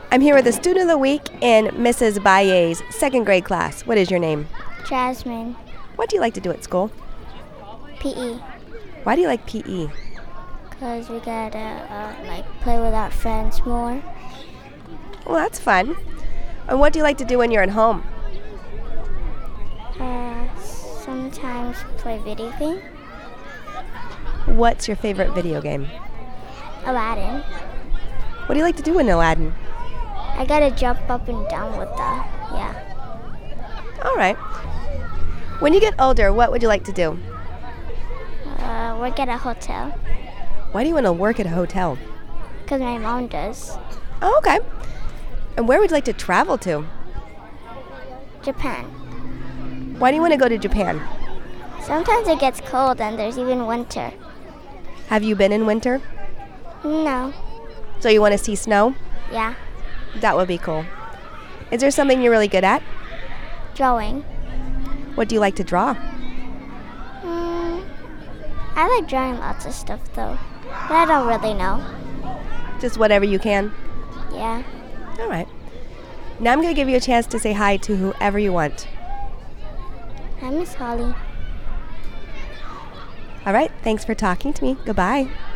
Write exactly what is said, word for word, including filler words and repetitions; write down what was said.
I'm here with the student of the week in Missus Baye's second grade class. What is your name? Jasmine. What do you like to do at school? P E. Why do you like P E? Because we gotta uh, like play with our friends more. Well, that's fun. And what do you like to do when you're at home? Uh, sometimes play video game. What's your favorite video game? Aladdin. What do you like to do in Aladdin? I gotta jump up and down with the, yeah. All right. When you get older, what would you like to do? Uh, work at a hotel. Why do you want to work at a hotel? Because my mom does. Oh, okay. And where would you like to travel to? Japan. Why do you want to go to Japan? Sometimes it gets cold and there's even winter. Have you been in winter? No. So you want to see snow? Yeah. That would be cool. Is there something you're really good at? Drawing. What do you like to draw? Mm, I like drawing lots of stuff though, but I don't really know. Just whatever you can? Yeah. All right. Now I'm going to give you a chance to say hi to whoever you want. Hi, Miss Holly. All right. Thanks for talking to me. Goodbye.